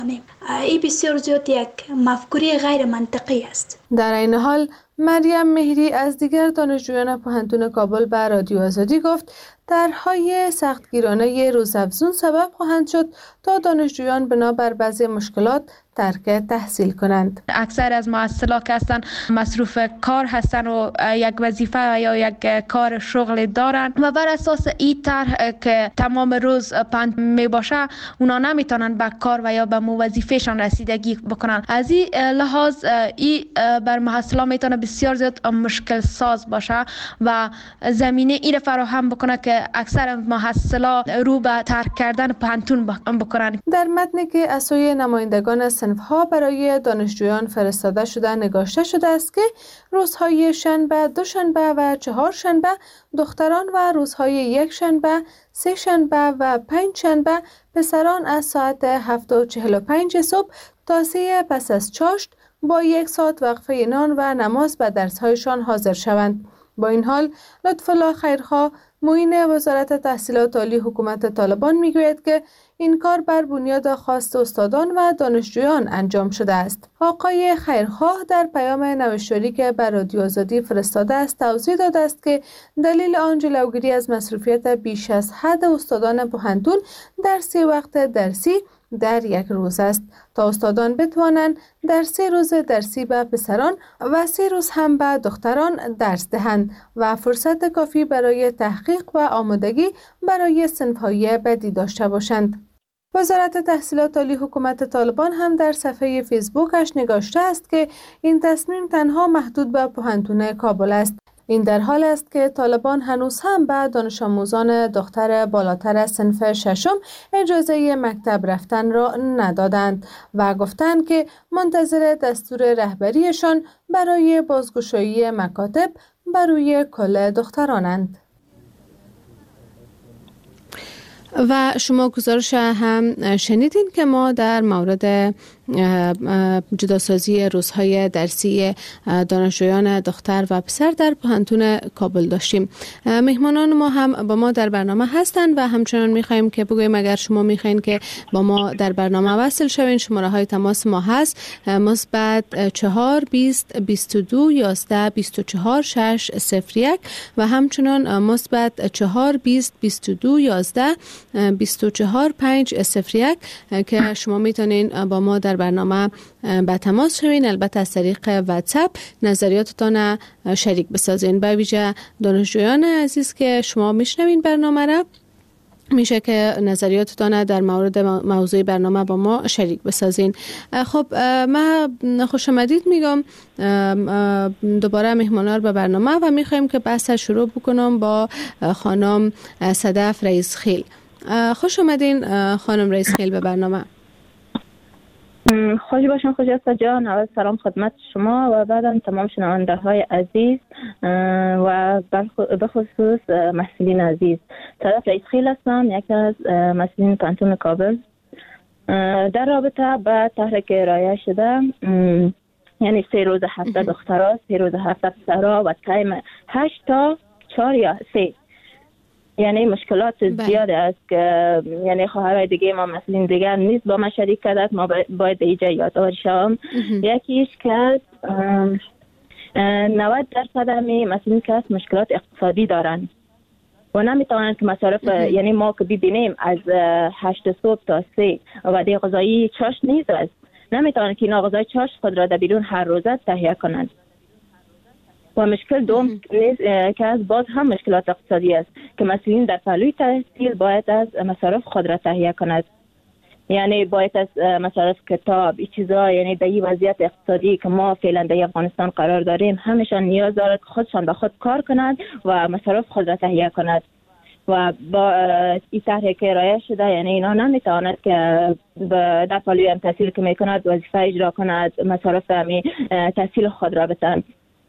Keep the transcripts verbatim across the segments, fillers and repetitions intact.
این بسیار زیاد یک مفکوره غیر منطقی است. در این حال مریم مهری از دیگر دانشجویان پوهنتون کابل به رادیو آزادی گفت طرح‌های سختگیرانه روزافزون سبب خواهند شد تا دانشجویان بنابر بعضی مشکلات ترک تحصیل کنند. اکثر از محصلا که هستن مصروف کار هستن و یک وظیفه یا یک کار شغل دارن و بر اساس این طرح که تمام روز پند می باشه اونا نمیتونن به کار و یا به وظیفهشان رسیدگی بکنن. از این لحاظ این بر محصلا میتونه بسیار زیاد مشکل ساز باشه و زمینه این فراهم بکنه که اکثر محصلا رو به ترک کردن پوهنتون بکنن. در متنی که از سوی نمایندگان صنف‌ها برای دانشجویان فرستاده شده نگاشته شده است که روزهای شنبه، دوشنبه و چهارشنبه دختران و روزهای یک شنبه، سه شنبه و پنج شنبه پسران از ساعت هفت و چهل و پنج صبح تا سه پس از چاشت با یک ساعت وقفه نان و نماز به درس‌هایشان حاضر شوند. با این حال لطف‌الله خیرخواه معین وزارت تحصیلات عالی حکومت طالبان میگوید که این کار بر بنیاد خواست استادان و دانشجویان انجام شده است. آقای خیرخواه در پیام نوشتاری که بر رادیو آزادی فرستاده است توضیح داده است که دلیل آن جلوگیری از مصروفیت بیش از حد استادان پوهنتون در سه وقت درسی در یک روز است تا استادان بتوانند در سه روز درسی به پسران و سه روز هم به دختران درس دهند و فرصت کافی برای تحقیق و آمادگی برای صنف‌های بعدی داشته باشند. وزارت تحصیلات عالی حکومت طالبان هم در صفحه فیسبوکش نگاشته است که این تصمیم تنها محدود به پوهنتون کابل است. این در حال است که طالبان هنوز هم به دانش آموزان دختر بالاتر صنف ششم اجازه مکتب رفتن را ندادند و گفتند که منتظر دستور رهبریشان برای بازگشایی مکاتب بر روی کل دخترانند. و شما گزارش هم شنیدین که ما در مورد جداسازی روزهای درسی دانشجویان دختر و پسر در پوهنتون کابل داشتیم. مهمانان ما هم با ما در برنامه هستند و همچنان می‌خوایم که بگویم اگر شما می‌خواین که با ما در برنامه وصل شوین شماره های تماس ما هست مثبت چهار بیست بیست و دو یازده بیست و چهار شش صفر یک و همچنان مثبت چهار بیست بیست و دو یازده بیست و چهار پنج صفر یک که شما میتونین با ما در برنامه به تماس شوین. البته از طریق واتساپ نظریاتتان شریک بسازین. به ویژه دانشجویان عزیز که شما میشنوین برنامه را میشه که نظریاتتان در مورد موضوع برنامه با ما شریک بسازین. خب من خوش آمدید میگم دوباره مهمانان به برنامه و میخوایم که بحث شروع بکنم با خانم صدف رئیس خیل. خوش آمدین خانم رئیس خیل به برنامه. خوش باشین خجسته جان. اول سلام خدمت شما و بعدم تمام شنونده های عزیز و به خصوص محصلین عزیز. صدف رئیس خیل هستم، یکی از محصلین پوهنتون کابل. در رابطه با طرحی که ارائه شده، یعنی سه روز هفته دخترها، سه روز هفته پسرها و تایم هشت تا چهار یا سه، یعنی مشکلات زیاده است که یعنی خواهرای دیگه ما مثلا دیگر نیست با ما شریک کردند. ما باید اینجا یادآور شوم. یکیش که نود درصد می مثلا کس مشکلات اقتصادی دارن و نمیتونن که مصارف یعنی ما که ببینیم از هشت صبح تا سه وعده غذایی چاش نیست است، نمیتونن که اینا غذای چاش خود را در بیرون هر روزه تهیه کنند. و مشکل دوم که از باز هم مشکلات اقتصادی است که مسئولین در پهلوی تحصیل باید از مصارف خود را تهیه کند، یعنی باید از مصارف کتاب این چیزا، یعنی در این وضعیت اقتصادی که ما فعلا در افغانستان قرار داریم همشان نیاز دارد که خودشان به خود کار کنند و مصارف خود را تهیه کند. و با این طرحی که ارائه شده یعنی اینا نمیتواند که در پهلوی هم تحصیل که میکند وظیفه اجرا کند، مصارف همی تحصیل خود را بتند.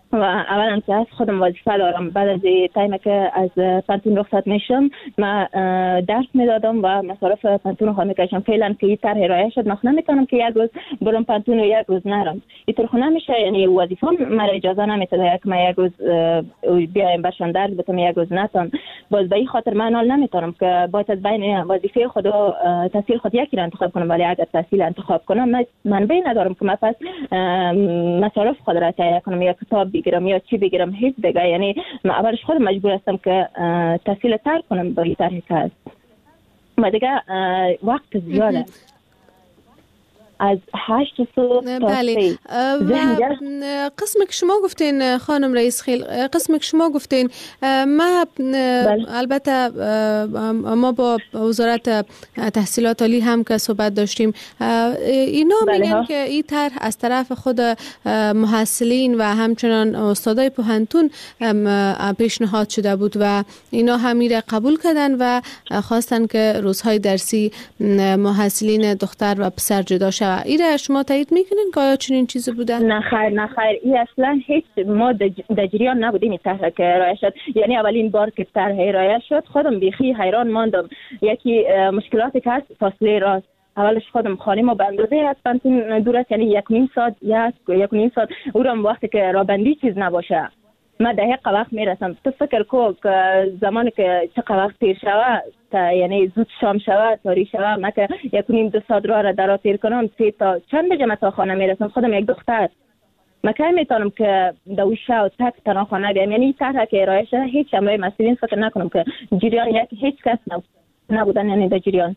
و اولا که از خودم وظیفه دارم، بعد از تایمی که از پانتون رخصت میشم ما درس میدادم و مصارف پانتون خود میکشم. فعلا که این طرح ارائه شد، من نمیتونم که یک روز برم پانتون و یک روز نرم. اینطور خود نمیشه، یعنی وظیفه مرا اجازه نمیده که من یک روز بیایم برشان درس بتم یک روز نتم. باز به این خاطر من حال نمیتونم که باید از بین وظیفه خود و تحصیل خود یکی را انتخاب کنم، ولی اگر تحصیل انتخاب کنم من بین ندارم که من پس مصارف خود را تهیه کنم یا کتاب بگیرم یا چی بگیرم، هیچ دیگه. یعنی من اولش خود مجبور هستم که تحصیل تر کنم با این طرحی که هست و دیگه وقت زیاده از هشت صبح تا بله. و قسم که شما گفتین خانم رئیس خیل، قسم که شما گفتین ما بله. البته ما با وزارت تحصیلات عالی هم که صحبت داشتیم، اینا بله میگن ها. که این طرح از طرف خود محصلین و همچنان استادای پوهنتون پیشنهاد شده بود و اینا هم میره قبول کردن و خواستن که روزهای درسی محصلین دختر و پسر جدا شد. ایره شما تایید میکنین که آیا چنین چیزی بودن؟ نه خیر نه خیر، این اصلا هیچ ما در جریان نبودیم این طرح که ارائه شد. یعنی اولین بار که طرح ارائه شد خودم بیخی حیران ماندم. یکی مشکلاتی که هست فاصله راست، اولش خودم خانه ما به اندازه از پانتون دور است، یعنی یک نیم ساعت یک یک نیم ساعت اونم وقتی که رابندی چیز نباشه ما دقیق وقت میرسم. تو فکر کو که زمانی که چه وقت تیر شود تا یعنی زود شام شود تاری شود، ما که یک نیم دو ساعت راه را در تیر کنم سه تا چند بجه ما تا خانه میرسم. خودم یک دختر ما که میتونم که دویشه و تک تنها خانه بیام. یعنی طرح که ارائه شده هیچ امرای مسئولین فکر نکنم که جریان یک هیچ کس نبودن یعنی در جریان.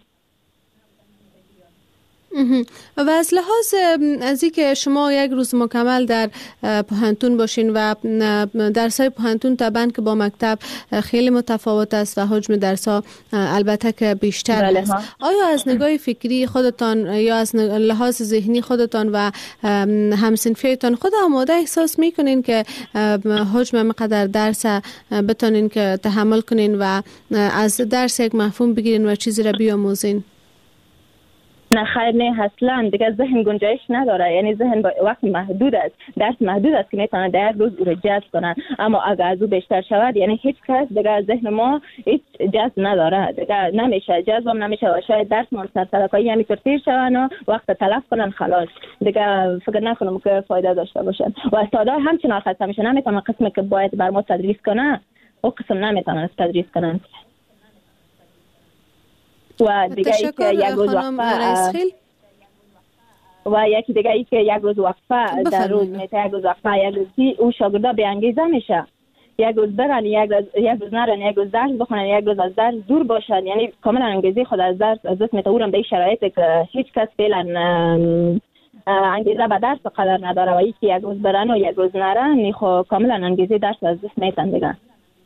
و از لحاظ از اینکه شما یک روز مکمل در پوهنتون باشین و درسای پوهنتون طبعا که با مکتب خیلی متفاوت است و حجم درس‌ها البته که بیشتر بله است. آیا از نگاه فکری خودتان یا از لحاظ ذهنی خودتان و همسنفیتان خود آماده احساس میکنین که حجم مقدار درس بتونین که تحمل کنین و از درس یک مفهوم بگیرین و چیزی را بیاموزین؟ نه خیر نه اصلا دیگه ذهن گنجایش نداره. یعنی ذهن با وقت محدود است، درس محدود است که میتونه در روز او رو جذب کنن. اما اگر از او بیشتر شود یعنی هیچ کس دیگه ذهن ما هیچ جذب نداره، دیگه نمیشه جذب هم نمیشه و شاید درس ما سرسرکایی یعنی تیر شون و وقت تلف کنن خلاص دیگه فکر نکنم که فایده داشته باشن. و استادا همچنان خسته میشن، نمیتونن قسمی که باید بر ما تدریس کنه او قسم نمیتونن تدریس کنن. و دیگه ای که یک روز وقفه و یکی دیگه ای که یک روز وقفه در روز میته یک روز وقفه یک روزی او شاگردا به انگیزه میشه. یک روز برن یک روز یک روز نرن، یک روز درس بخونن، یک روز از درس دور باشن. یعنی کاملا انگیزه خود از درس از دست میتورم به شرایطی که هیچ کس فعلا انگیزه به درس قدر نداره و یکی یک روز برن و یک روز نرن خو کاملا انگیزه درس از دست میتن دیگه.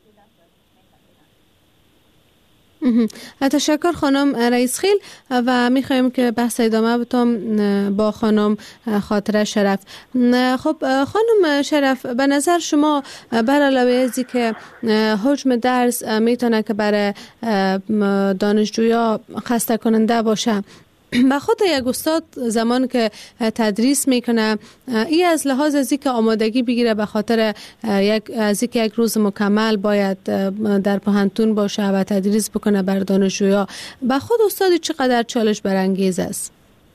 تشکر خانم رئیس خیل و میخوایم که بحث ادامه بتم با خانم خاطره شرف. خب خانم شرف به نظر شما بر علاوه از که حجم درس میتونه که برای دانشجویا خسته کننده باشه، به خود یک استاد زمان که تدریس میکنه ای از لحاظ از اینکه آمادگی بگیره به خاطر یک از اینکه یک روز مکمل باید در پوهنتون باشه و تدریس بکنه بر دانشجویا، به خود استاد چقدر چالش برانگیز است؟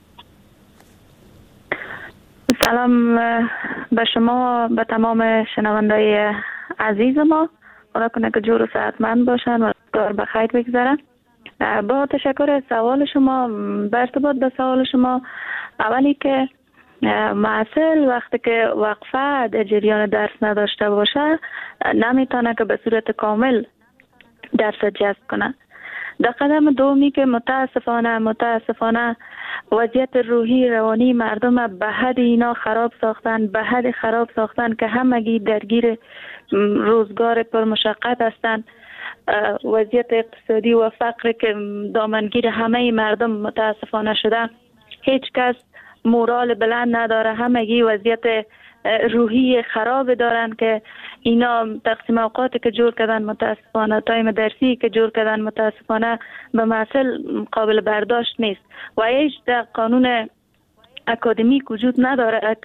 سلام به شما، به تمام شنوندای عزیز ما. خدا کنه که جور و صحتمند باشن و کار بخیر بگذره. با تشکر از سوال شما، به ارتباط به سوال شما، اولی که محصل وقتی که وقفه در جریان درس نداشته باشه نمیتونه که به صورت کامل درس جذب کنه. در قدم دومی که متاسفانه متاسفانه وضعیت روحی روانی مردم به حد اینا خراب ساختن، به حد خراب ساختن که همگی درگیر روزگار پر مشقت هستند. وضعیت اقتصادی و فقر که دامنگیر همه مردم متاسفانه شده، هیچ کس مورال بلند نداره، همگی وضعیت روحی خراب دارن که اینا تقسیم اوقاتی که جور کردن متاسفانه، تایم درسی که جور کردن متاسفانه به محصل قابل برداشت نیست و هیچ در قانون اکادمیک وجود نداره که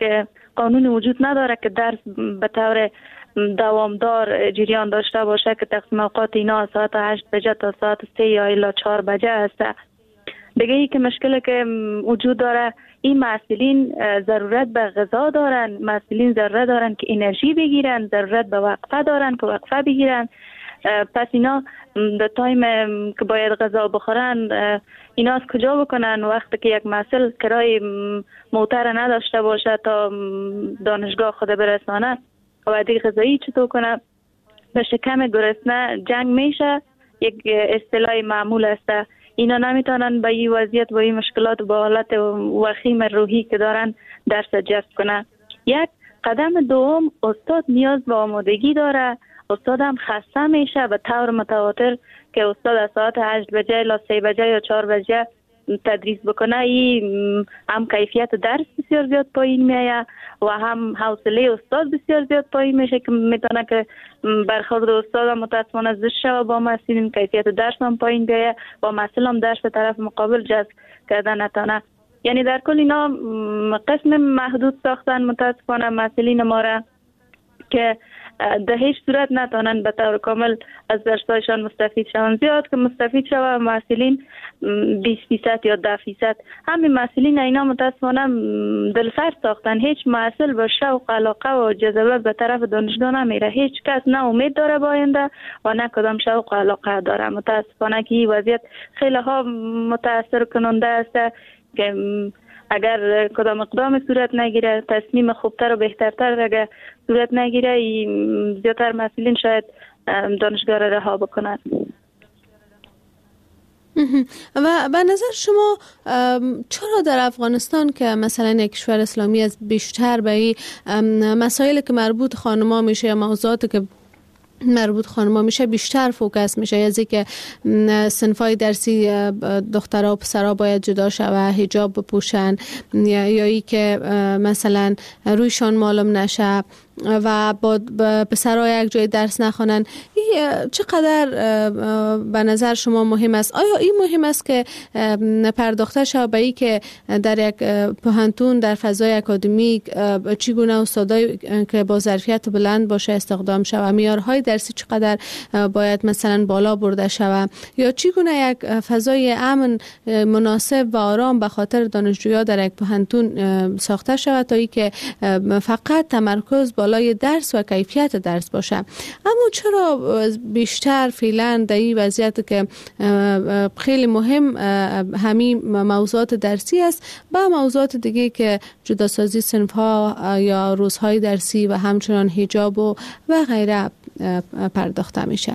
قانون وجود نداره که درس به طور دوامدار جریان داشته باشه که تقسیم اوقات اینا ساعت هشت بجه تا ساعت سه یا الا چهار بجه است. دیگه ای که مشکلی که وجود داره، این محصلین ضرورت به غذا دارن، محصلین ضرورت دارن که انرژی بگیرن، ضرورت به وقفه دارن که وقفه بگیرن. پس اینا در تایم که باید غذا بخورن اینا از کجا بکنن وقتی که یک محصل کرای موتر نداشته باشه تا دانشگاه خود برسانه و دیگه غذایی چطور کنه؟ به شکم گرسنه جنگ میشه، یک اصطلاح معمول است. اینا نمیتونن با این وضعیت و این مشکلات و با حالت وخیم روحی که دارن درس جذب کنه. یک قدم دوم، استاد نیاز به آمادگی داره. استاد هم خسته میشه به طور متواتر که استاد از ساعت هشت بجه الی سه بجه یا چهار بجه تدریس بکنه. این هم کیفیت درس بسیار زیاد پایین میایه و هم حوصله استاد بسیار زیاد پایین میشه که میتونه که برخورد استاد هم متاسفانه زشت شود با محصلین، کیفیت درس هم پایین بیایه و محصل هم درس به طرف مقابل جذب کردن نتونه. یعنی در کل اینا قسم محدود ساختن متاسفانه محصلین ما را که در هیچ صورت نتونن به طور کامل از درسایشان مستفید شوند. زیاد که مستفید شوند محصلین بیست فیصد یا ده فیصد. همین محصلین اینا متاسفانه دلسرد ساختن. هیچ محصل با شوق علاقه و جذبه به طرف دانشگاه نمیره. هیچ کس نه امید داره با آینده و نه کدام شوق علاقه داره. متاسفانه که این وضعیت خیلی ها متاثر کننده است که اگر کدام اقدام صورت نگیره، تصمیم خوبتر و بهترتر اگر صورت نگیره، زیادتر مسئولین شاید دانشگاه را رها بکنن. و به نظر شما چرا در افغانستان که مثلا یک کشور اسلامی از بیشتر به این مسائل که مربوط خانم‌ها میشه یا موضوعاتی که مربوط خانم‌ها میشه بیشتر فوکس میشه، از اینکه صنفای درسی دخترها و پسرها باید جدا شوه، حجاب بپوشن یا ای که مثلا رویشان معلوم نشه و با پسرها یک جای درس نخوانن، این چقدر به نظر شما مهم است؟ آیا این مهم است که پرداخته شود به این که در یک پوهنتون در فضای اکادمیک چگونه استادایی که با ظرفیت بلند باشه استخدام شود، معیارهای درسی چقدر باید مثلا بالا برده شود، یا چگونه یک فضای امن مناسب و آرام به خاطر دانشجویان در یک پوهنتون ساخته شود تا اینکه فقط تمرکز بالای درس و کیفیت درس باشه. اما چرا بیشتر فعلا در این وضعیت که خیلی مهم همین موضوعات درسی است با موضوعات دیگه که جداسازی صنف‌ها یا روزهای درسی و همچنان حجاب و و غیره پرداخته میشه؟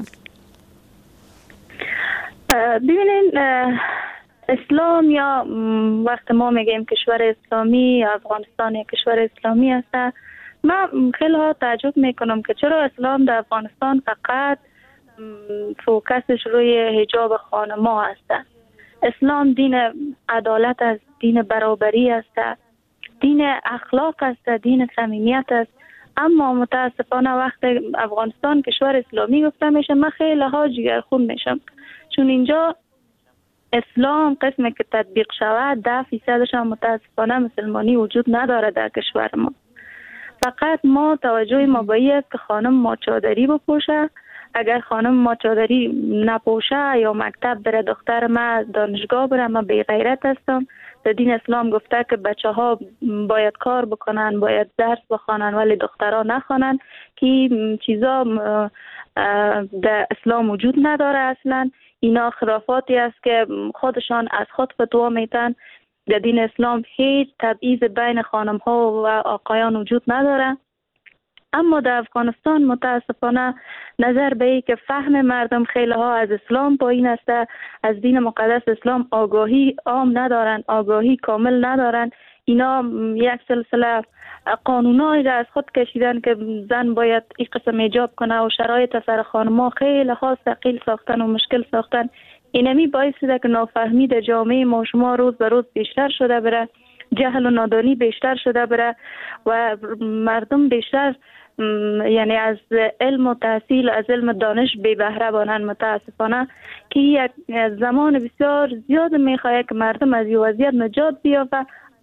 ببینین اسلام یا وقت ما میگیم کشور اسلامی، افغانستان یک کشور اسلامی است، من خیلی ها تعجب میکنم که چرا اسلام در افغانستان فقط فوکسش روی حجاب خانم‌ها است. اسلام دین عدالت است، دین برابری است، دین اخلاق است، دین صمیمیت است. اما متاسفانه وقت افغانستان کشور اسلامی گفته میشه من خیلی ها جگرخون میشم، چون اینجا اسلام قسمی که تطبیق شود ده فیصدش هم متاسفانه مسلمانی وجود نداره در کشور ما. فقط ما توجه ما به این است که خانم ماچادری بپوشه. اگر خانم ماچادری نپوشه یا مکتب بره، دختر ما دانشگاه بره، ما بی غیرت هستم. در دین اسلام گفته که بچه ها باید کار بکنن، باید درس بخوانن، ولی دخترها نخوانن، که چیزا در اسلام وجود نداره. اصلا اینا خرافاتی است که خودشان از خود فتوا میتن. در دین اسلام هیچ تبعیض بین خانم ها و آقایان وجود نداره. اما در افغانستان متاسفانه نظر به ای که فهم مردم خیلی ها از اسلام پایین است، از دین مقدس اسلام آگاهی عام ندارن، آگاهی کامل ندارن. اینا یک سلسله قانونایی را از خود کشیدن که زن باید این قسم حجاب کنه و شرایط سر خانم‌ها خیلی ها ثقیل ساختن و مشکل ساختن. اینمی باعث شده که نافهمی در جامعه ما شما روز به روز بیشتر شده بره، جهل و نادانی بیشتر شده بره و مردم بیشتر یعنی از علم و تحصیل، از علم دانش بی بهره بانن. متاسفانه که یک زمان بسیار زیاد میخواد که مردم از این وضعیت نجات بیافته،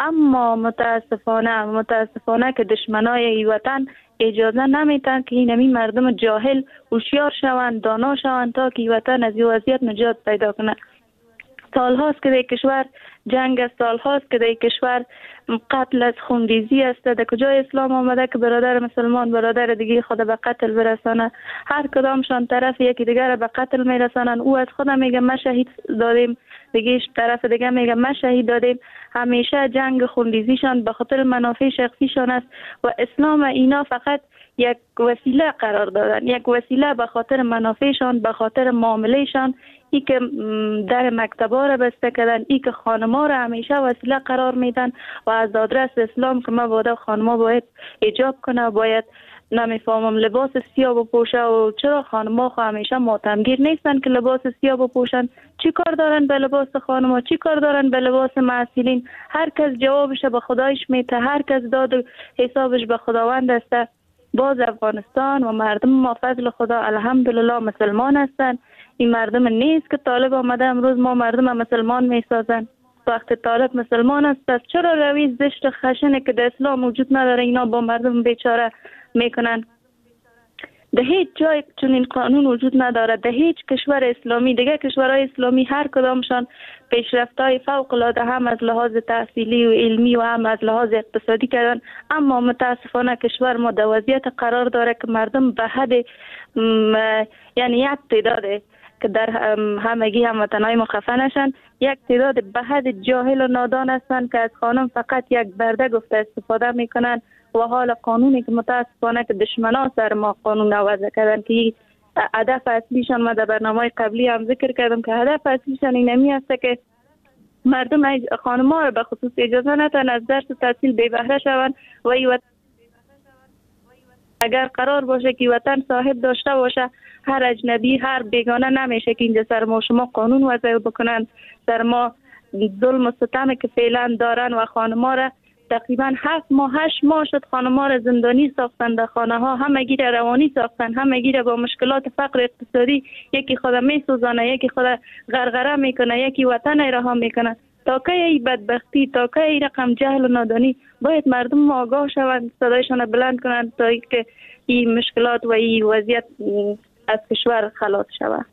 اما متاسفانه متاسفانه که دشمنای ای وطن اجازه نمیتن که این همین مردم جاهل هوشیار شوند، دانا شوند تا که ای وطن از این وضعیت نجات پیدا کنه. سال هاست که در کشور جنگ است، سال هاست که در کشور قتل از خونریزی است. در کجا اسلام آمده که برادر مسلمان برادر دیگه خود به قتل برسانه؟ هر کدامشان طرف یکی دیگر به قتل میرسانن. او از خودم میگه ما شهید دادیم، دیگه طرف دیگه میگه ما شهید دادیم. همیشه جنگ خونریزیشان به خاطر منافع شخصیشان است و اسلام اینا فقط یک وسیله قرار دادن، یک وسیله به خاطر منافعشان، به خاطر معاملهشان. ای که در مکتبا را بسته کردن، ای که خانما را همیشه وسیله قرار میدن و از آدرس اسلام که ما باید خانما باید حجاب کنه، باید نمیفهمم لباس سیاه بپوشه و چرا خانما خو همیشه ماتمگیر نیستن که لباس سیاه بپوشن؟ چی کار دارن به لباس خانما؟ چی کار دارن به لباس معصیلین؟ هر کس جوابش به خدایش میته، هر کس داد حسابش به خداوند است. باز افغانستان و مردم ما فضل خدا الحمدلله مسلمان هستند. این مردم نیست که طالب آمده امروز ما مردم مسلمان می سازن. وقت طالب مسلمان است، پس چرا روی زشت خشنه که در اسلام وجود نداره اینا با مردم بیچاره میکنن؟ در هیچ جای چنین قانون وجود نداره. در هیچ کشور اسلامی، دیگه کشورهای اسلامی هر کدامشان پیشرفت‌های فوق العاده هم از لحاظ تحصیلی و علمی و هم از لحاظ اقتصادی کردن، اما متاسفانه کشور ما در وضعیت قرار داره که مردم به حد یعنی یک تعداده که در همگی هموطنای ما خفه نشن، یک تعداد به حد جاهل و نادان هستند که از قانون فقط یک برده گفته استفاده میکنن و حال قانونی که متاسفانه که دشمنا سر ما قانون وضع کردن که هدف اصلیشان، ما در برنامه قبلی هم ذکر کردم که هدف اصلیشان اینمی است که مردم خانم‌ها را به خصوص اجازه ندن از درس و تحصیل بی بهره شوند و ای اگر قرار باشه که وطن صاحب داشته باشه، هر اجنبی هر بیگانه نمیشه که اینجا سر ما شما قانون وضع بکنن، سر ما ظلم و ستم که فعلا دارن و خانم‌ها را تقریبا هفت ماه هشت ماه شد خانم‌ها را زندانی ساختن، در خانه ها همگی را روانی ساختن، همگی را با مشکلات فقر اقتصادی یکی خود میسوزانه، یکی خود غرغره میکنه، یکی وطن رها میکنه. تا که این بدبختی، تا که این رقم جهل و نادانی، باید مردم آگاه شوند، صدایشان بلند کنند تا که این مشکلات و این وضعیت از کشور خلاص شود.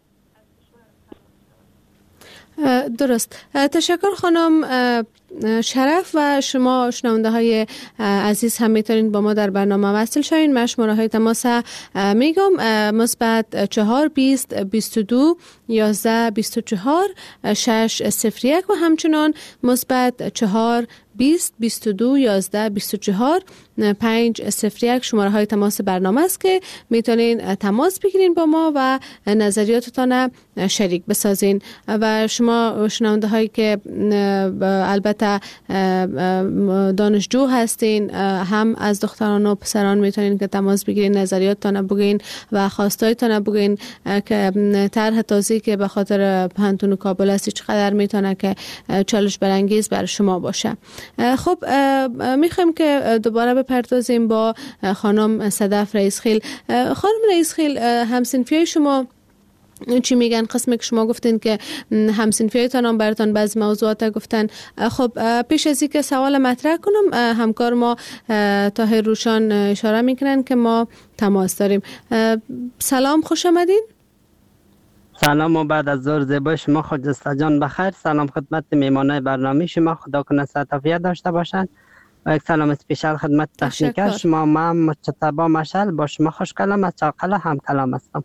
درست. تشکر خانم شرف و شما شنونده های عزیز هم میتونید با ما در برنامه وصل شوین. من شماره های تماس میگم: مثبت چهار بیست بیست و دو یازده بیست و چهار شش صفر یک و همچنان مثبت چهار بیست بیست و دو یازده بیست و چهار پنج صفر یک شماره های تماس برنامه است که میتونین تماس بگیرین با ما و نظریاتتان شریک بسازین. و شما شنونده هایی که البته دانشجو هستین، هم از دختران و پسران میتونین که تماس بگیرین، نظریاتتان بگین و خواستایتان بگین که طرح تازه‌ای که به خاطر پانتون کابل است چقدر میتونه که چالش برانگیز بر شما باشه. خب میخوایم که دوباره بپردازیم با خانم صدف رئیسخیل. خانم رئیسخیل، همسنفیای شما چی میگن؟ قسمی که شما گفتین که همسنفیایتان هم براتون بعضی موضوعات گفتن. خب پیش از اینکه سوال مطرح کنم، همکار ما طاهر روشان اشاره میکنن که ما تماس داریم. سلام، خوش آمدین. سلام و بعد از ظهر زیبای شما، خجسته جان بخیر. سلام خدمت میمانای برنامه شما، خدا کنه صحت عافیت داشته باشند و یک سلام اسپیشال خدمت تکنیکر شما. من مجتبی مشعل با شما خوش کلام از چاقلا هم کلام هستم.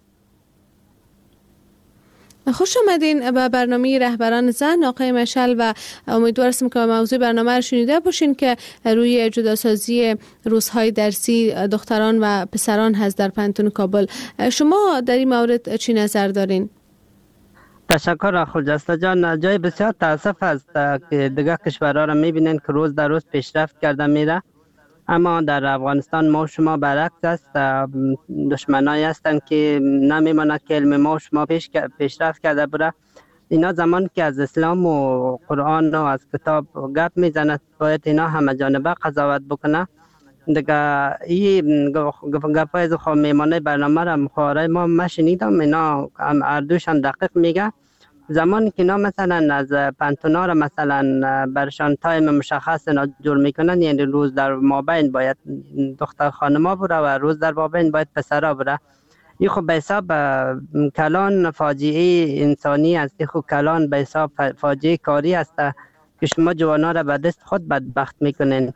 خوش آمدین به برنامه رهبران زن آقای مشعل و امیدوار هستم که موضوع برنامه رو شنیده باشین که روی جداسازی روزهای درسی دختران و پسران هست در پانتون کابل. شما در این مورد چی نظر دارین؟ تشکر خجسته جان. جای بسیار تاسف است که دیگه کشورها را میبینین که روز در روز پیشرفت کرده میره، اما در افغانستان ما شما برعکس است. دشمنایی هستند که نمیماند که علم ما شما پیش پیشرفت کرده بره. اینا زمان که از اسلام و قرآن و از کتاب گپ میزند باید اینا همه جانبه قضاوت بکنه. دیگه این گپ از خو میمانه برنامه را مخواره ما مشنیدم، اینا هم اردوشان دقیق میگه زمانی که اینا مثلا از پانتونا را مثلا برشان تایم مشخص اینا جور میکنن، یعنی روز در مابین باید دختر خانما بره و روز در مابین باید پسرا بره. این خب به حساب کلان فاجعه انسانی است، خب کلان به حساب فاجعه کاری است که شما جوانا را به دست خود بدبخت میکنین.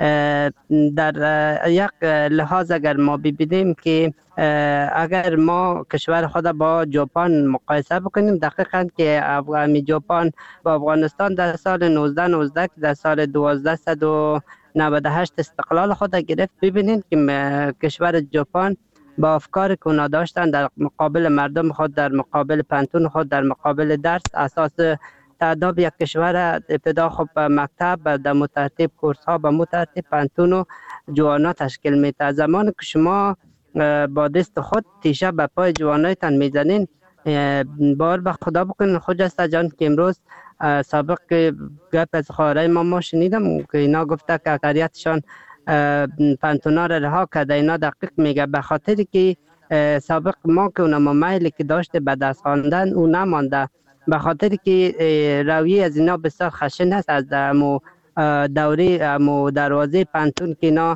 در یک لحاظ اگر ما ببینیم که اگر ما کشور خود با ژاپن مقایسه بکنیم، دقیقاً که افغانی ژاپن با افغانستان در سال نوزده نوزده که در سال دوازده و نود و هشت استقلال خود گرفت، ببینید که کشور ژاپن با افکار که اونا داشتن در مقابل مردم خود، در مقابل پانتون خود، در مقابل درس، اساس تعداد یک کشور ابتدا خب مکتب در مترتب کورس ها به مترتب پانتون و جوانا تشکیل میده. زمان که شما با دست خود تیشه به پای جوانایتان میزنین، بار به خدا بکنین خجسته جان که امروز سابق گپ از خواهرای ما ما شنیدم که اینا گفته که اکثریتشان پانتونا را رها کرده. اینا دقیق میگه به خاطر که سابق ما که اونم میلی که داشته به دست خواندن او نمانده، به خاطر که رویه از اینا بسیار خشن است. از امو دوره امو دروازه پانتون که اینا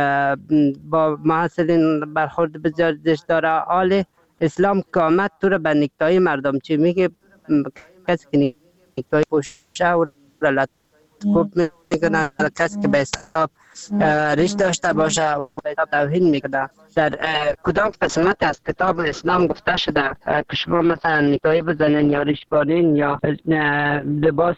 با محصلین برخورد بسیار زشت داره. آل اسلام که آمد تو رو به نکتای مردم چی میگه، کسی که نکتای پوشه و رلت خوب میکنه، کسی که به حساب ریش داشته باشه و به حساب توهین میکنه. در کدام قسمت از کتاب اسلام گفته شده که شما مثلا نکایی بزنین یا ریش بارین یا لباس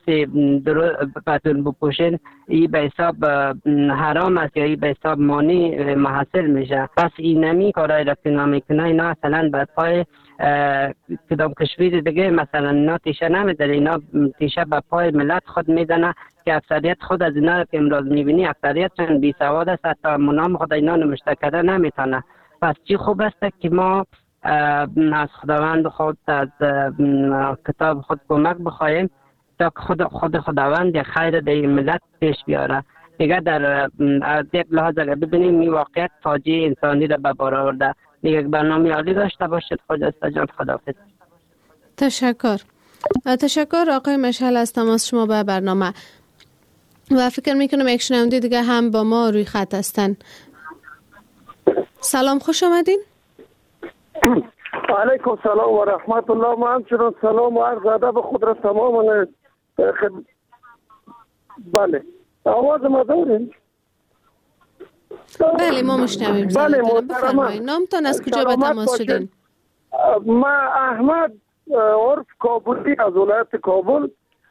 پتون بپوشین ای به حساب حرام است یا ای به حساب مانی محصل میشه؟ پس این نمی کارهای را که نمیکنه اینا اصلا بر پای کدام کشوری دیگه مثلا اینا تیشه نمیداره، اینا تیشه به پای ملت خود میزنه که اکثریت خود از اینا که امروز میبینی اکثریتشون بی سواد است، حتی منام خود اینا نمشته کرده نمیتونه. پس چی خوب است که ما از خداوند خود از کتاب خود کمک بخواهیم تا خود خود خداوند خیر در ملت پیش بیاره. دیگه در از یک لحاظ اگر ببینیم این واقعیت فاجعه انسانی را به بار آورده. دیگه برنامه عالی داشته باشید. خجسته جان، خداحافظ. تشکر. تشکر آقای مشعل از تماس شما به برنامه و فکر میکنم یک شنونده دیگه هم با ما روی خط هستن. سلام، خوش آمدین. علیکم سلام و رحمت الله. ما همچنان سلام و عرض ادب خود را تماما خد... بله آواز ما داریم؟ بله ما مشنویم. بله محترم. نامتان از کجا به تماس شدین؟ ما احمد عرف کابلی از ولایت کابل.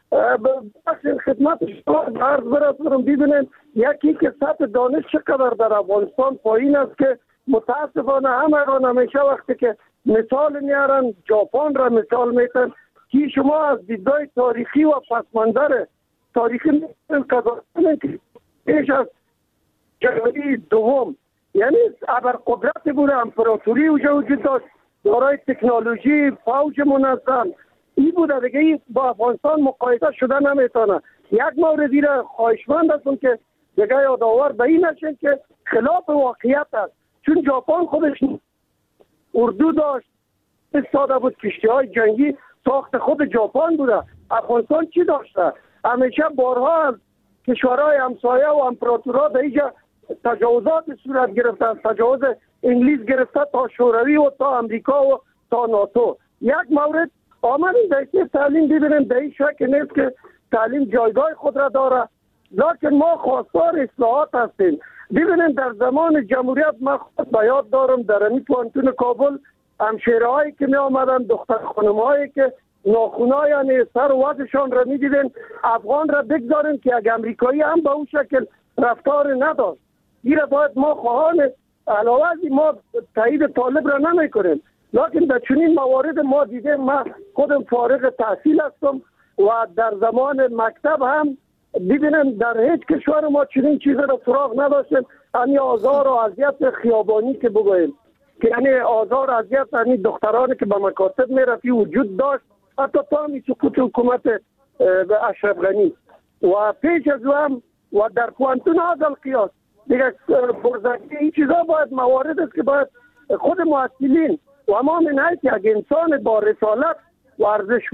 بخش خدمت شما عرض برسونم ببینید یکی که سطح دانش چقدر در افغانستان پایین است که متاسفانه همه را نمیشه وقتی که مثال میارن ژاپن را مثال میتن که شما از دیدگاه تاریخی و پس منظر تاریخی میتونید قضاوت که پیش از جنگ دوم یعنی ابر قدرت بوده، امپراتوری اوجا وجود داشت، دارای تکنولوژی، فوج منظم ای بوده دیگه. ای با افغانستان مقایسه شده نمیتونه. یک موردی را خواهشمند هستم که دیگه یادآور به این نشین که خلاف واقعیت است، چون ژاپن خودش اردو داشت، استفاده بود، کشتی های جنگی ساخت خود ژاپن بوده. افغانستان چی داشته؟ همیشه بارها از کشورهای همسایه و امپراتورها در اینجا تجاوزات صورت گرفتن، تجاوز انگلیس گرفته تا شوروی و تا امریکا و تا ناتو. یک مورد آمدیم در این تعلیم ببینیم در این شکل نیست که تعلیم جایگاه خود را داره، لیکن ما خواستار اصلاحات هستیم. ببینیم در زمان جمهوریت ما خود به یاد دارم در امی پانتون کابل همشیره هایی که می آمدن، دختر خانم هایی که ناخونای یعنی سر و وضعشان را می دیدن، افغان را بگذاریم که یک امریکایی هم به اون شکل رفتار نداشت. این را باید ما خواهان علاوه از ما تایید طالب را نمی کنیم، لیکن در چنین موارد ما دیدیم. ما خودم فارغ تحصیل هستم و در زمان مکتب هم ببینیم در هیچ کشور ما چنین چیز را سراغ نداشتیم. یعنی آزار و اذیت خیابانی که بگوییم که یعنی آزار و اذیت یعنی دخترانی که به مکاتب میرفتی وجود داشت، حتی تا می سقوط حکومت به اشرف غنی و پیش از هم و در پوانتون هذا قیاس دیگه برزنگی. این چیزا باید موارد است که باید خود محصلین و ما من حیث یک انسان با رسالت و ارزشمند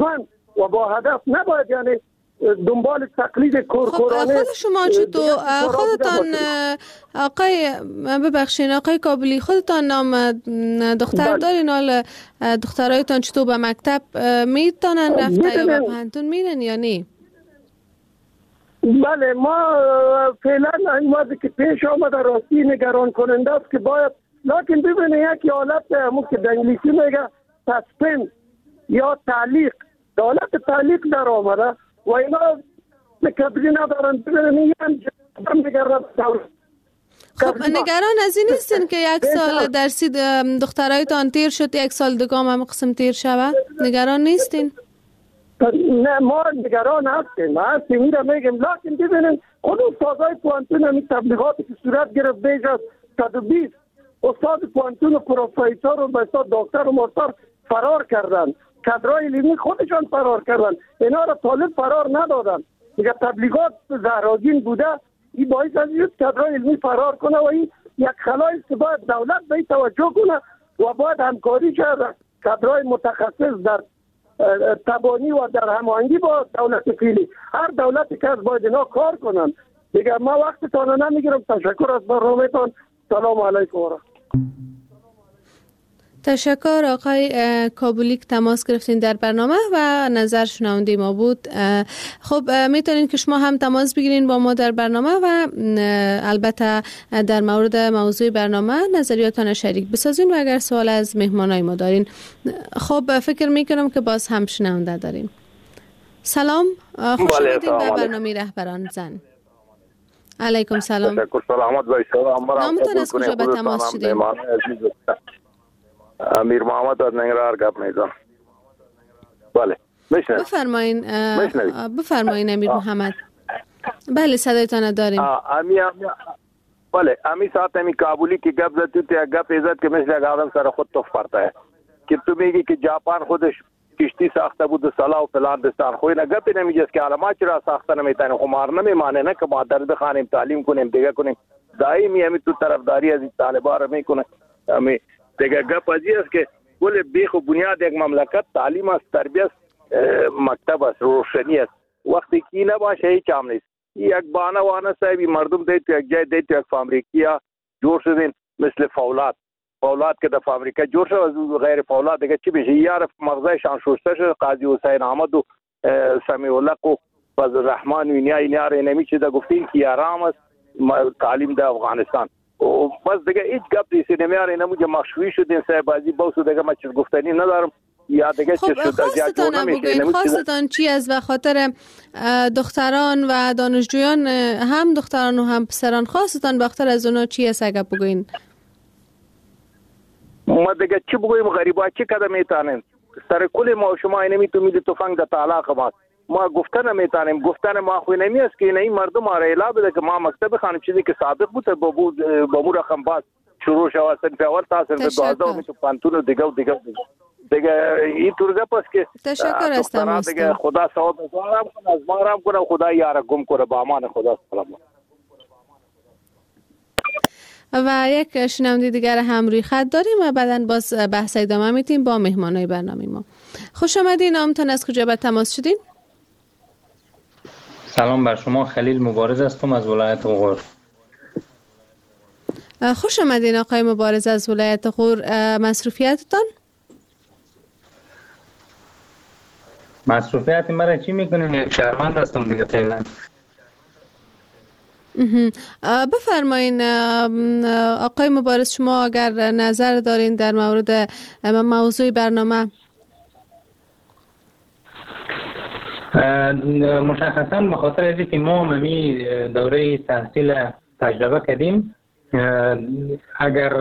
و با هدف، نباید یعنی دنبال تقلید کورکورانه. خب خود شما چطور خودتان آقای ببخشین آقای کابلی خودتان نام دختر دارین؟ حال دخترایتان چطور به مکتب میتونن رفته یا به پانتون میرن یا نه؟ بله، ما فعلا این وضعی که پیش آمده راستی نگران کننده است که باید، لیکن ببینید یک حالت همون که در انگلیسی میگه سسپند یا تعلیق، دولت تعلیق در آمده و اینا مکبری ندارن. ببینید این نگران دولت. خب نگران از این نیستین که یک سال درسی دخترایتان تیر شد، یک سال دیگه هم قسم تیر شود؟ نگران نیستین؟ نه، ما نگران هستیم، ما هستیم میره میگم، لیکن ببینید خود استادای پوانتون همین تبلیغاتی که صورت گرفت بیش از صد و بیست استاد پوانتون و پروفسور و بسیار دکتر و مستر فرار کردن، کادرای علمی خودشان فرار کردن، اینا را طالب فرار ندادن. دیگه تبلیغات زهراگین بوده، این باعث از این کادرای علمی فرار کنه و این یک خلایی که باید دولت به توجه کنه و باید همکاری کرد کادرای متخصص در تبانی و در هماهنگی با دولت فعلی. هر دولتی که از باید اینا کار کنن. دیگه ما وقتتان نمیگیرم. تشکر از برنامه‌تان. سلام علیکم. تشکر آقای کابلی که تماس گرفتین در برنامه و نظر شنونده ما بود. خب میتونین که شما هم تماس بگیرین با ما در برنامه و البته در مورد موضوع برنامه نظریاتان شریک بسازین و اگر سوال از مهمانای ما دارین. خب فکر میکنم که باز هم شنونده داریم. سلام، خوش آمدید به برنامه رهبران زن. علیکم سلام. تشکر. سلامت باشید. نامتون از کجا به تماس شدین؟ امیر محمد از ننگرهار گپ میزنم. بله میشنوید؟ بفرمایین بفرمایین امیر محمد. بله صدایتان داریم. امی امی بله امی ساعت امی کابلی کی گپ زدی تو گپ عزت که مثل آدم سر خود توف پڑتا ہے که تو میگی که ژاپن خودش کشتی ساخته بود سلا و فلان دستان خو اینا گپ نمیگه که علامات چرا ساخته نمیتونه خمار نمیمانه نه که ما در بخانیم تعلیم کنیم دیگه کنیم دائمی امی تو طرفداری از طالبان میکنه. امی دیگه گپ ازی است که کل بیخ و بنیاد یک مملکت تعلیم است، تربیت مکتب است، روشنی است. وقتی کی نباشه هیچ هم نیست. یک بانه وانه صاحبی مردم دیت تو یک جای دیت تو یک فابریکیا جور شدین مثل فولاد فولاد که در فابریکا جور شد غیر فولاد دیگه چی بشه؟ یار مغزایشان شسته شد. قاضی حسین احمد و سمیع الله و فضل الرحمن و اینیا اینیا نمی چیزا گفتین که آرام است تعلیم در افغانستان. و بس دیگه هیچ گپ نیست. نمیاره اینا موجه مخشوی شدین صاحب بازی باوسو دیگه ما چیز گفتنی ندارم یا دیگه چیز شد. خواستان بگوین خواستان چی از به خاطر دختران و دانشجویان هم دختران و هم پسران خواستان به خاطر از اونا چی از اگه بگوین؟ ما دیگه چی بگویم؟ غریبا چی کده میتانیم سر کل ما شما اینمی تو میلی توفنگ در طلاق ما ما گفتن نمیتانیم. گفتن ما خو نمی است که این مردم ما را اعلام بده که ما مکتب خانم چیزی که سابق بود با بود با مو رقم باز شروع شد صنف اول تا صنف دوازده می تو پانتون دیگه و دیگه دیگه این طور پس که تشکر استم دیگه خدا ثواب بزارم کنه از ما رام کنه خدا یارا گم کنه با امان خدا. سلام. و یک شنونده دیگر هم روی خط داریم و بعداً باز بحث ادامه میدیم با مهمانای برنامه ما. خوش آمدین. نامتون از کجا به تماس شدین؟ سلام بر شما، خلیل مبارز هستم از ولایت غور. خوش آمدین آقای مبارز از ولایت غور. مصروفیتتان؟ مصروفیت مرا چی میکنین؟ یک شهروند هستم دیگه فعلا. بفرمایین آقای مبارز شما اگر نظر دارین در مورد موضوع برنامه. مشخصا به خاطر از اینکه ما همی دوره تحصیل تجربه کردیم اگر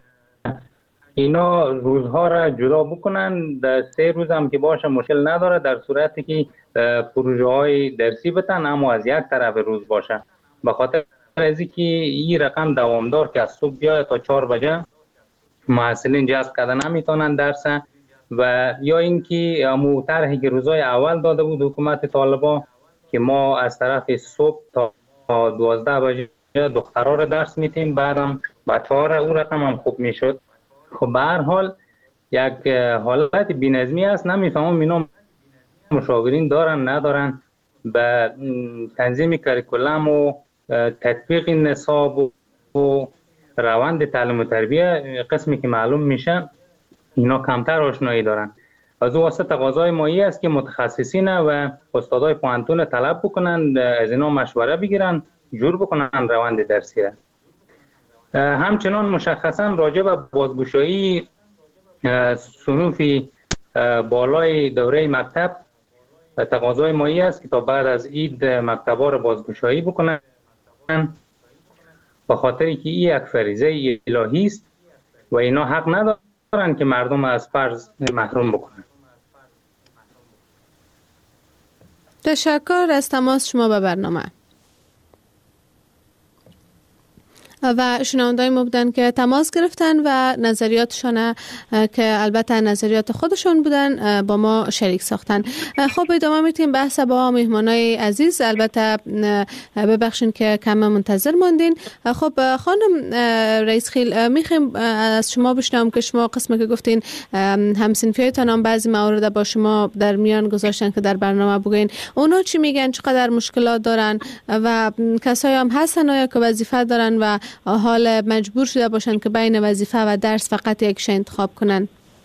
اینا روزها را جدا بکنن در سه روز هم که باشه مشکل نداره در صورتی که پروژه های درسی بتن اما از یک طرف روز باشه. به خاطر از اینکه این رقم دوامدار که از صبح بیاید تا چهار بجه محصلین جذب کردن نمیتونن درس و یا اینکه امو طرحی که روزای اول داده بود حکومت طالبان که ما از طرف صبح تا دوازده بجه دخترها رو درس میتیم بعدم بچه‌ها رو اون رقم هم خوب میشد. خب به هر حال یک حالت بی‌نظمی است. نمیفهمم اینا مشاورین دارن ندارن، به تنظیم کریکولم و تطبیق نصاب و روند تعلیم و تربیه قسمی که معلوم میشه اینا کمتر آشنایی دارن. از اون واسه تقاضای مایی است که متخصصین و استادای پوهنتون طلب بکنن، از اینا مشوره بگیرن، جور بکنن روند درسی را. همچنان مشخصا راجع به بازگشایی صنوف بالای دوره مکتب تقاضای مایی است که تا بعد از عید مکتب‌ها را بازگشایی بکنن، به خاطری که این یک فریضه الهی است و اینا حق ندارن که مردم از فرض محروم بکنن. تشکر از تماس شما به برنامه. و شنوندای ما بودن که تماس گرفتن و نظریاتشان که البته نظریات خودشون بودن با ما شریک ساختن. خب ادامه میتیم بحث با مهمانای عزیز. البته ببخشین که کم منتظر موندین. خب خانم رئیس خیل، میخوایم از شما بشنوم که شما قسمی که گفتین همسنفیایتان هم بعضی موارد با شما در میان گذاشتن که در برنامه بگین، اونا چی میگن، چقدر مشکلات دارن و کسایی هم هستن آیا که وظیفه دارن و حال مجبور شده باشن که بین وظیفه و درس فقط یکش انتخاب کنن؟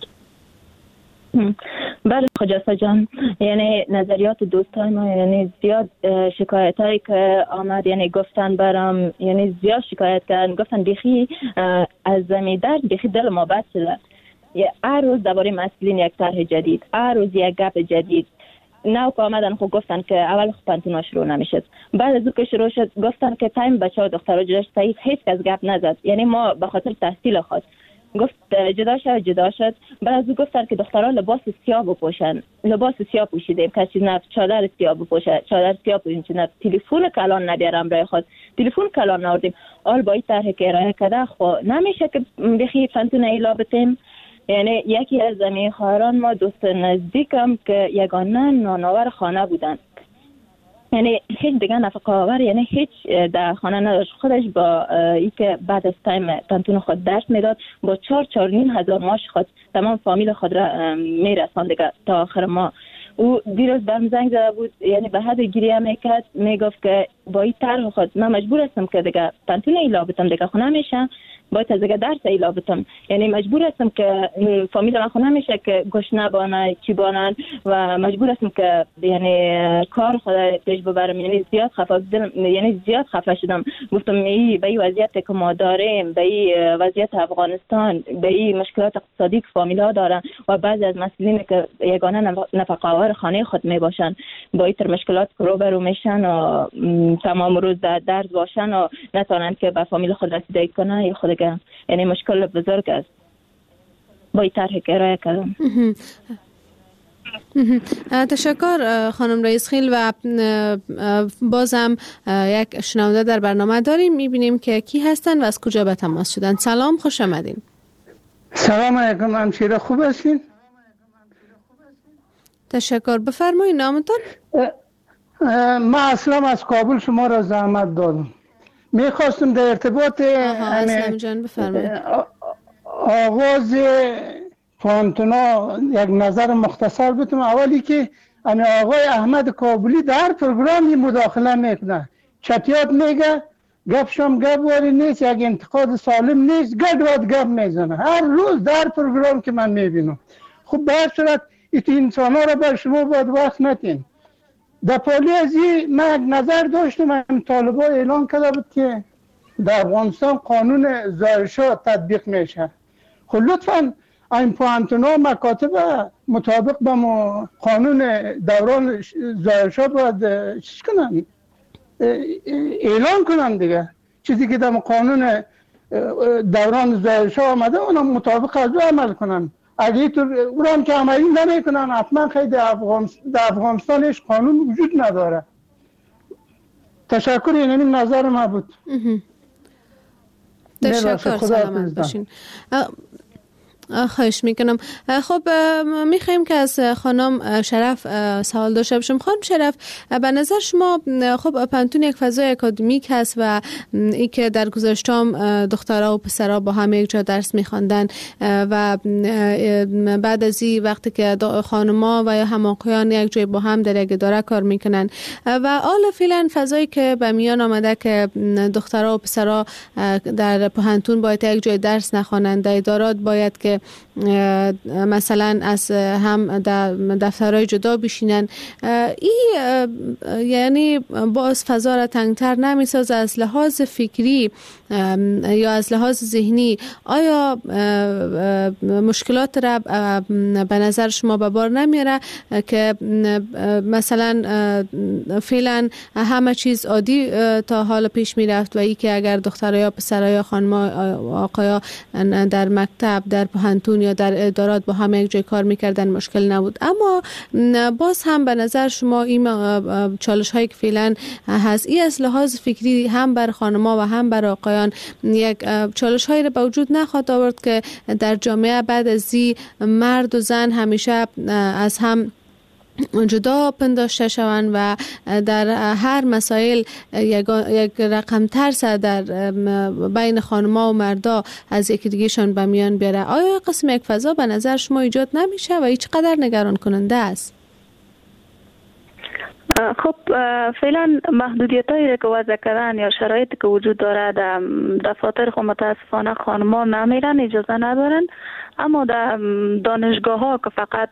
بله خجسته جان، یعنی نظریات دوستان ما یعنی زیاد شکایت هایی که آمد یعنی گفتن برام، یعنی زیاد شکایت کردن، گفتن بیخی از زمین درس بیخی دل ما بد شده. هر روز درباره مسئولین یک طرح جدید، هر روز یک گپ جدید. نو که آمدن خب گفتن که اول خب پانتونا شروع نمیشد، بعد از او که شروع شد گفتن که تایم بچه ها دخترها جدا شد، هیچ کس گپ نزد. یعنی ما به خاطر تحصیل خود گفت جدا شد جدا شد. بعد از او گفتن که دخترها لباس سیاه بپوشن، لباس سیاه پوشیدیم، کسی نه چادر سیاه بپوشه، چادر سیاه پوشیم، نه تلفن کلان ندارم برای خود، تلفن کلان نوردیم. آل با این طرح که ارائه کرده خب نمیشه که بخی پانتونا ایلا بتیم. یعنی یکی از زمین خواهران ما دوست نزدیکم که یگانه نانآور خانه بودن، یعنی هیچ دیگه نفقه آور، یعنی هیچ در خانه نداشت. خودش با ای که بعد از تایم پانتون خود درس میداد با چهار چهار نیم هزار معاش خود تمام فامیل خود را میرساند دیگه تا آخر ما. او دیروز برم زنگ زده بود، یعنی به حد گریه میکرد، میگفت که با این طرح خود من مجبور هستم که دیگه پانتون ایلا بتم، دیگه خونه میشم باید از دیگه درس ایلا بتم، یعنی مجبور هستم که فامیل من خونه میشه که گوش نبانه چی بانن و مجبور هستم که یعنی کار خود پیش ببرم. یعنی زیاد خفه یعنی زیاد خفه شدم. گفتم ای به این وضعیت که ما داریم، به این وضعیت افغانستان، به این مشکلات اقتصادی که فامیل ها دارن و بعضی از مسئولین که یگانه نفقه آور خانه خود می باشن با این تر مشکلات روبرو میشن و تمام روز در درس باشن و نتونن که به فامیل خود رسیدگی کنن، خود یعنی مشکل بزرگ است. با این طرح که ارائه کردم. تشکر خانم رئیس خیل. و بازم یک شنونده در برنامه داریم، میبینیم که کی هستن و از کجا به تماس شدن. سلام، خوش آمدین. سلام علیکم، همشیره خوب هستین؟ تشکر، بفرمایید نامتون. من اصلا از کابل شما را زحمت دادم. میخواستم در ارتباط آغاز پانتونا یک نظر مختصر بتونم. اولی که آقای احمد کابلی در پروگرامی مداخله میکنه، چتیات میگه، گپشم گپ واری نیست، یک انتقاد سالم نیست، گد واد گپ میزنه هر روز در پروگرام که من میبینم. خب به هر صورت ایت انسان ها را بر شما باید وقت نتین. در پالی از این من نظر داشتم، من طالبا اعلان کرده بود که در افغانستان قانون زایرشا تطبیق میشه. خب لطفا این پوهنتونا مکاتب مطابق با قانون دوران زایرشا باید چیز کنن، اعلان کنن دیگه. چیزی که در قانون دوران زایرشا آمده اونم مطابق از او عمل کنن. اگه تو اونم که عملی نمی کنن حتما خیلی در افغانستان, افغانستانش قانون وجود نداره. تشکر، این این نظر ما بود. تشکر، سلامت باشین. خواهش میکنم. خب میخوایم که از خانم شرف سوال داشته باشم. خانم شرف، به نظر شما خب پانتون یک فضای اکادمیک هست و ای که در گذشته هم دخترها و پسرها با هم یک جا درس میخواندن و بعد از این وقتی که خانم‌ها و یا هم آقایان یک جای با هم در یک اداره کار میکنن و حالا فعلا فضایی که به میان آمده که دخترها و پسرها در پانتون باید یک جای درس نخوانند، در ادارات باید که مثلا از هم دفترهای جدا بشینن، این یعنی باز فضا را تنگتر نمیسازه از لحاظ فکری یا از لحاظ ذهنی؟ آیا مشکلات را به نظر شما به بار نمیاره که مثلا فعلا همه چیز عادی تا حال پیش میرفت و ای که اگر دخترها یا پسرها یا خانم‌ها آقایا در مکتب، در پانتون یا در ادارات با هم یک جای کار میکردن مشکل نبود، اما باز هم به نظر شما این چالش هایی که فعلا هست ای از لحاظ فکری هم بر خانم‌ها و هم بر آقایان یک چالش هایی را به وجود نخواهد آورد که در جامعه بعد از این مرد و زن همیشه از هم جدا پنداشته شوند و در هر مسائل یک رقم ترس در بین خانم‌ها و مردا از یکی دیگهشان به میان بیاره؟ آیا قسم یک فضا به نظر شما ایجاد نمیشه و هیچ قدر نگران کننده است؟ خب فعلا محدودیت هایی که وضع کردن یا شرایطی که وجود داره در دفاتر خود متاسفانه خانم‌ها نمیرن، اجازه ندارن، اما در دانشگاه ها که فقط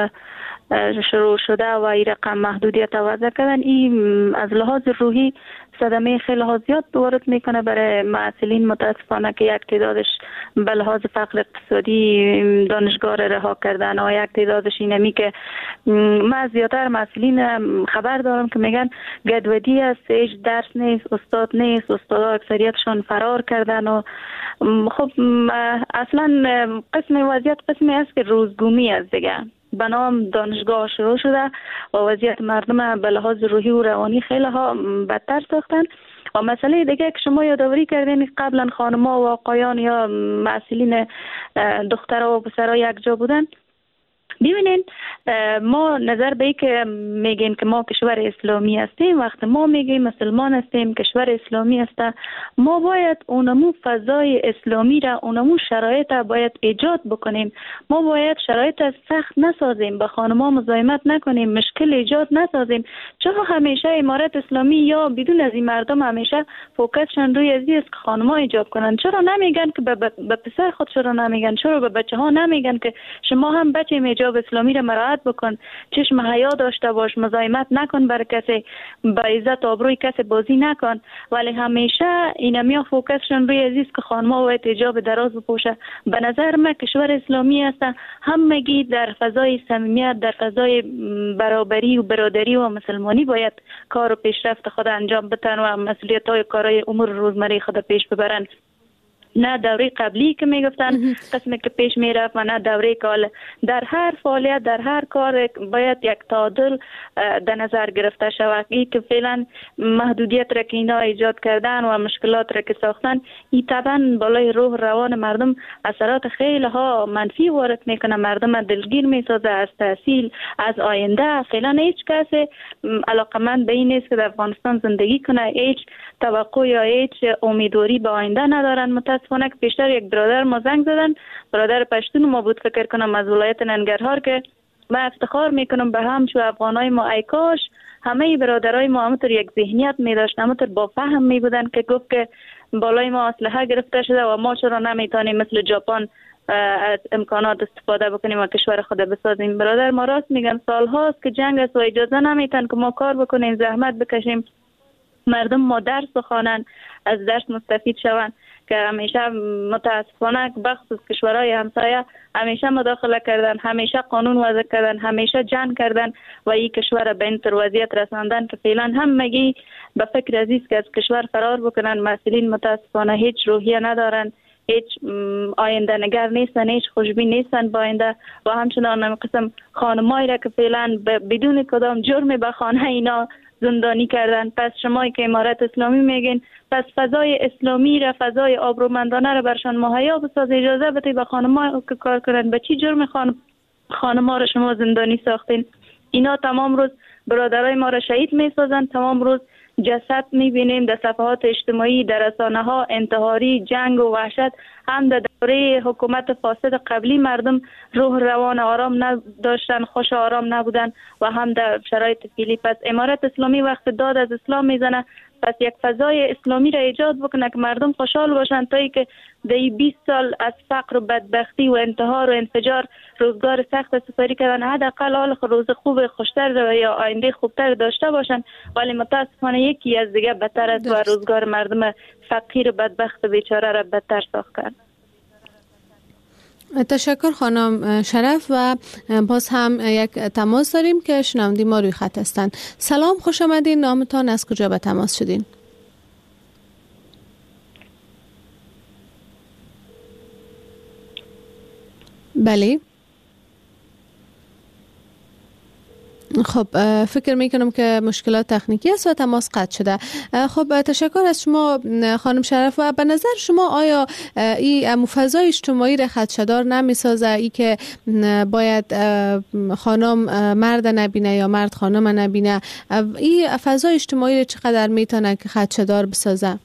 شروع شده و این رقم محدودیت وضع کردن، این از لحاظ روحی صدمه خیلی زیاد وارد میکنه برای معلولین متاسفانه که یک تعدادش به لحاظ فقر اقتصادی دانشگاه را رها کردن و یک تعدادش اینمی که من زیادتر معلولین خبر دارم که میگن گدودی است، هیچ درس نیست، استاد نیست، استادا اکثریتشون فرار کردن و خب اصلا قسم وضعیت قسمی است که روزگومی است دیگه. به نام دانشگاه شروع شده و وضعیت مردم به لحاظ روحی و روانی خیلی ها بدتر ساختن. و مسئله دیگه که شما یادآوری کردین قبلا خانم‌ها و آقایان یا معلولین دخترها و پسرها یک جا بودن، ببینین ما نظر به ای که میگیم که ما کشور اسلامی هستیم، وقتی ما میگیم مسلمان هستیم، کشور اسلامی هست، ما باید اونمو فضای اسلامی را، اونمو شرایط را باید ایجاد بکنیم. ما باید شرایط سخت نسازیم، به خانم‌ها مزاحمت نکنیم، مشکل ایجاد نسازیم. چرا همیشه امارت اسلامی یا بدون از این مردم همیشه فوکسشون روی ازی است که خانم‌ها ایجاب کنن؟ چرا نمیگن که به پسر خود، چرا نمیگن، چرا به بچه ها نمیگن که شما هم بچه ایجاب اسلامی را مراعات بکن، چشم حیا داشته باش، مزاحمت نکن بر کسی، با عزت و آبروی کسی بازی نکن. ولی همیشه اینا میا فوکسشون روی عزیز که خانم‌ها باید حجاب دراز بپوشه. به نظر من کشور اسلامی است، همگی در فضای صمیمیت، در فضای برابری و برادری و مسلمانی باید کار و پیشرفت خود انجام بدن و مسئولیت‌های کارهای امور روزمره خود پیش ببرن. نه دوره قبلی که میگفتن قسمی که پیش میرفت و نه دوره که در هر فعالیت، در هر کار باید یک تعادل در نظر گرفته شود. این که فعلا محدودیت را که اینا ایجاد کردن و مشکلات را که ساختن، این طبعا بالای روح روان مردم اثرات خیلی ها منفی وارد میکنه، مردم دلگیر میسازه از تحصیل، از آینده. فعلا هیچ کسی علاقمند به این نیست که در افغانستان زندگی کنه، هیچ توقع یا هیچ امیدواری به آینده ندارن. متاسفانه که پیشتر یک برادر ما زنگ زدن، برادر پشتون ما بود، فکر کنم از ولایت ننگرهار، که من افتخار میکنم به هم چو افغانای ما، ای کاش همه برادرای ما همونطور یک ذهنیت میداشتن، همونطور با فهم میبودن که گفت که بالای ما اسلحه گرفته شده و ما چرا نمیتونیم مثل ژاپن از امکانات استفاده بکنیم و کشور خود بسازیم. برادر ما راست میگن، سال هاست که جنگ است و اجازه نمیتن که ما کار بکنیم، زحمت بکشیم، مردم ما درس بخوانن، از درس مستفید شوند. که همیشه متاسفانه بخصوص کشورهای همسایه همیشه مداخله کردن، همیشه قانون وضع کردن، همیشه جنگ کردن و این کشور به این تر وضعیت رساندن که فعلا همگی به فکر عزیز که از کشور فرار بکنن. مسئولین متاسفانه هیچ روحیه ندارن، هیچ آینده نگر نیستن، هیچ خوشبین نیستن با آینده و همچنان هم قسم خانمایی را که فعلا بدون کدام جرمی به خانه اینا زندانی کردن. پس شما که امارت اسلامی میگین، پس فضای اسلامی را، فضای آبرومندانه را برشان مهیا بساز. اجازه بده به خانم‌ها که کار کنن. به چی جرم خانم خانم‌ها را شما زندانی ساختین؟ اینا تمام روز برادرای ما را شهید میسازن، تمام روز جسد میبینیم در صفحات اجتماعی، در رسانه ها، انتحاری، جنگ و وحشت. هم در دوره حکومت فاسد قبلی مردم روح روان آرام نداشتن، خوش آرام نبودن و هم در شرایط فعلی. پس امارت اسلامی وقت داد از اسلام میزنه، پس یک فضای اسلامی را ایجاد بکنه که مردم خوشحال باشن، تا ای که در بیست سال از فقر و بدبختی و انتحار و انفجار روزگار سخت سپری کردن، حداقل حال روز خوب خوشتر یا آینده خوبتر داشته باشن. ولی متاسفانه یکی از دیگه بدتر است و روزگار مردم فقیر و بدبخت و بیچاره را بدتر ساخت کرد. تشکر خانم شرف. و باز هم یک تماس داریم که شنونده ما روی خط هستند. سلام، خوش آمدین. نامتان، از کجا به تماس شدین؟ بله. خب فکر میکنم که مشکلات تکنیکی است و تماس قطع شده. خب تشکر از شما خانم شرف. و به نظر شما آیا این فضای اجتماعی را خدشه‌دار نمیسازه، ای که باید خانم مرد نبینه یا مرد خانم نبینه، این فضای اجتماعی را چقدر میتونه که خدشه‌دار بسازه؟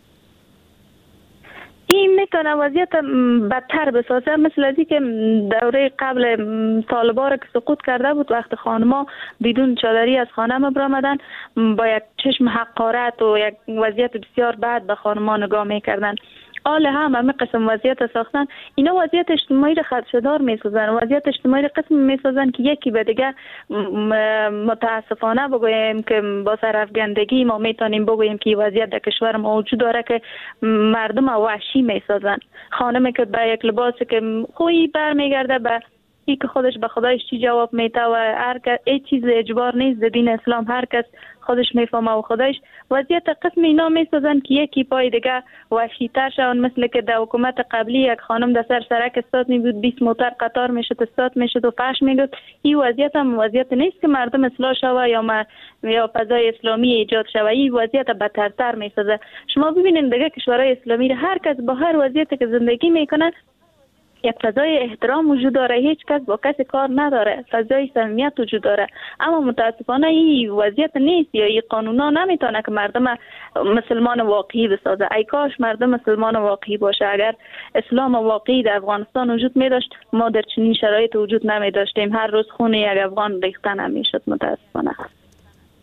این میتونه وضعیت بدتر بسازه، مثل ازی که دوره قبل طالبان که سقوط کرده بود، وقت خانما بدون چادری از خانه برآمدن با یک چشم حقارت و یک وضعیت بسیار بد به خانما نگاه میکردن. حال هم همه قسم وضعیت ساختن، اینا وضعیت اجتماعی را خدشه‌دار میسازن. وضعیت اجتماعی را قسم میسازن که یکی به دیگه متاسفانه بگوییم که با سرافگندگی ما میتونیم بگوییم که وضعیت در کشور ما وجود داره که مردم وحشی میسازن. خانمی که با یک لباسی که خویی برمیگرده به ای که خودش به خدایش چی جواب میده و هر کس هیچ چیز اجبار نیست در دین اسلام، هر کس خودش میفهمه و خدایش. وضعیت قسم اینا میسازن که یکی پای دیگه وحشی‌تر شون، مثل که در حکومت قبلی یک خانم در سر سرک استاد می بود، بیست موتر قطار میشد استاد میشد و پخش میگفت. این وضعیت هم وضعیت نیست که مردم اصلاح شوه یا ما یا فضای اسلامی ایجاد شوه. این وضعیت بدترتر میسازه. شما ببینید دیگه کشورهای اسلامی هر کس با هر وضعیتی که زندگی میکنه یک فضای احترام وجود داره، هیچ کس با کسی کار نداره، فضای صمیمیت وجود داره. اما متاسفانه این وضعیت نیست یا این قانونا نمیتونه که مردم مسلمان واقعی بسازه. ای کاش مردم مسلمان واقعی باشه. اگر اسلام واقعی در افغانستان وجود می داشت، ما در چنین شرایط وجود نمی داشتیم. هر روز خون یک افغان ریخته نمیشد متاسفانه.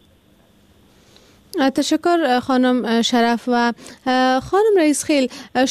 تشکر خانم شرف. و خانم رئیس خیل،